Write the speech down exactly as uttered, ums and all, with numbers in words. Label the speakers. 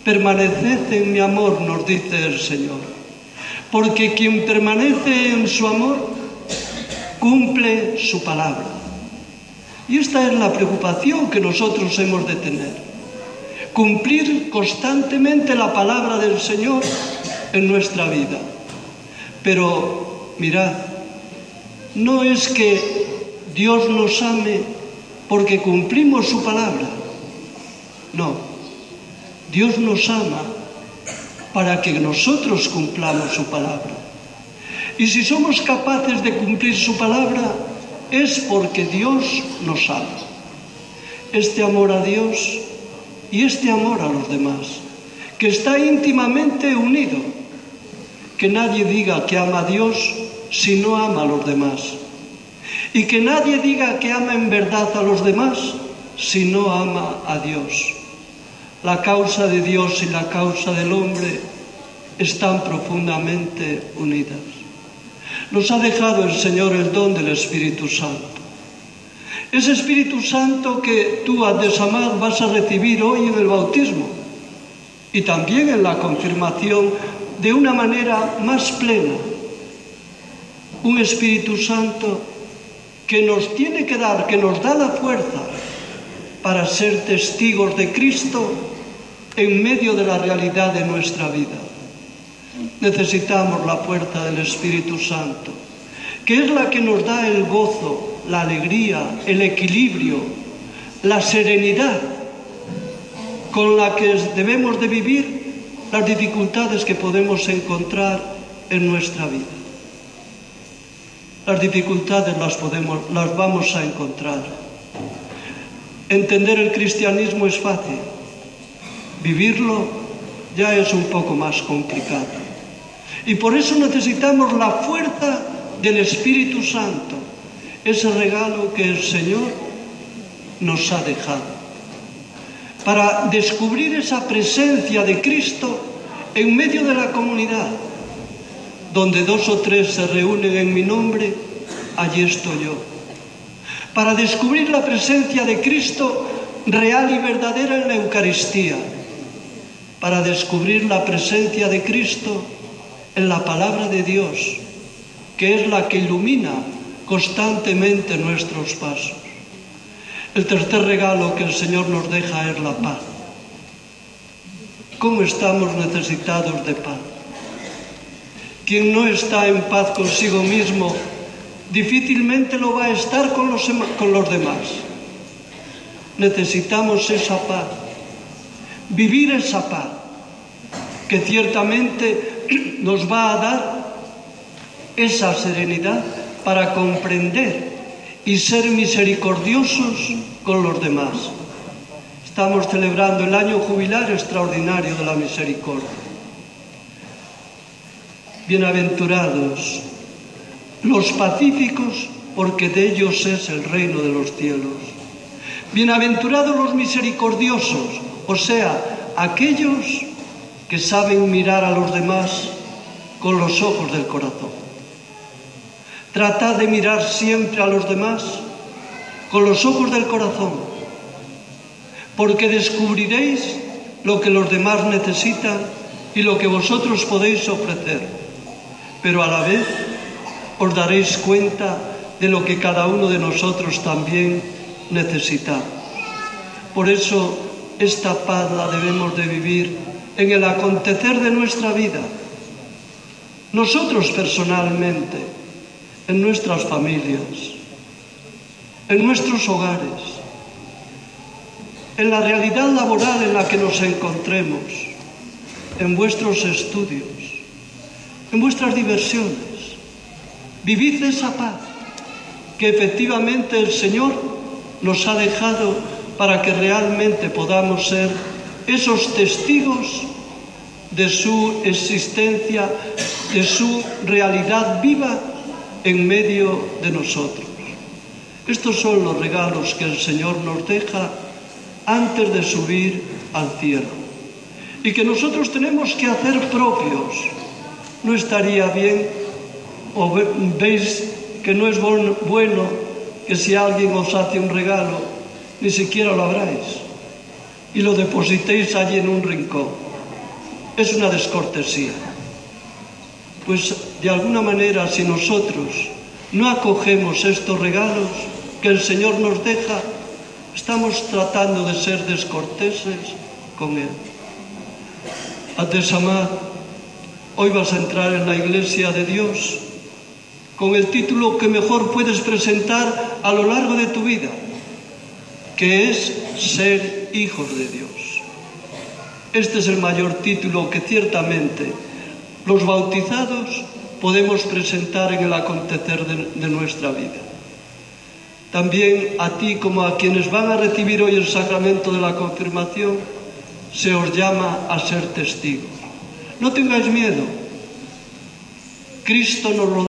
Speaker 1: Permaneced en mi amor, nos dice el Señor, porque quien permanece en su amor cumple su palabra. Y esta es la preocupación que nosotros hemos de tener: cumplir constantemente la palabra del Señor en nuestra vida. Pero mirad, no es que Dios nos ame porque cumplimos su palabra. No, Dios nos ama para que nosotros cumplamos su palabra. Y si somos capaces de cumplir su palabra, es porque Dios nos ama. Este amor a Dios y este amor a los demás, que está íntimamente unido. Que nadie diga que ama a Dios si no ama a los demás. Y que nadie diga que ama en verdad a los demás si no ama a Dios. La causa de Dios y la causa del hombre están profundamente unidas. Nos ha dejado el Señor el don del Espíritu Santo. Ese Espíritu Santo que tú, Abdesamad, vas a recibir hoy en el bautismo y también en la confirmación de una manera más plena. Un Espíritu Santo que nos tiene que dar, que nos da la fuerza para ser testigos de Cristo en medio de la realidad de nuestra vida. Necesitamos la fuerza del Espíritu Santo, que es la que nos da el gozo, la alegría, el equilibrio, la serenidad con la que debemos de vivir las dificultades que podemos encontrar en nuestra vida. Las dificultades las, podemos, las vamos a encontrar. Entender el cristianismo es fácil, vivirlo ya es un poco más complicado. Y por eso necesitamos la fuerza del Espíritu Santo, ese regalo que el Señor nos ha dejado, para descubrir esa presencia de Cristo en medio de la comunidad. Donde dos o tres se reúnen en mi nombre, allí estoy yo. Para descubrir la presencia de Cristo real y verdadera en la Eucaristía. Para descubrir la presencia de Cristo en la palabra de Dios, que es la que ilumina constantemente nuestros pasos. El tercer regalo que el Señor nos deja es la paz. ¿Cómo estamos necesitados de paz? Quien no está en paz consigo mismo, difícilmente lo va a estar con los, con los demás. Necesitamos esa paz, vivir esa paz, que ciertamente nos va a dar esa serenidad para comprender y ser misericordiosos con los demás. Estamos celebrando el año jubilar extraordinario de la misericordia. Bienaventurados los pacíficos, porque de ellos es el reino de los cielos. Bienaventurados los misericordiosos, o sea, aquellos que saben mirar a los demás con los ojos del corazón. Tratad de mirar siempre a los demás con los ojos del corazón, porque descubriréis lo que los demás necesitan y lo que vosotros podéis ofrecer. Pero a la vez os daréis cuenta de lo que cada uno de nosotros también necesita. Por eso esta paz la debemos de vivir en el acontecer de nuestra vida. Nosotros personalmente, en nuestras familias, en nuestros hogares, en la realidad laboral en la que nos encontremos, en vuestros estudios, en vuestras diversiones. Vivid esa paz que efectivamente el Señor nos ha dejado para que realmente podamos ser esos testigos de su existencia, de su realidad viva en medio de nosotros. Estos son los regalos que el Señor nos deja antes de subir al cielo y que nosotros tenemos que hacer propios. No estaría bien, o veis que no es bueno que si alguien os hace un regalo, ni siquiera lo abráis y lo depositéis allí en un rincón. es una descortesía. Pues de alguna manera, si nosotros no acogemos estos regalos que el Señor nos deja, estamos tratando de ser descorteses con Él. Atesamad, hoy vas a entrar en la iglesia de Dios con el título que mejor puedes presentar a lo largo de tu vida, que es ser hijos de Dios. Este es el mayor título que ciertamente los bautizados podemos presentar en el acontecer de, de nuestra vida. También a ti, como a quienes van a recibir hoy el sacramento de la confirmación, se os llama a ser testigos. No tengáis miedo. Cristo nos lo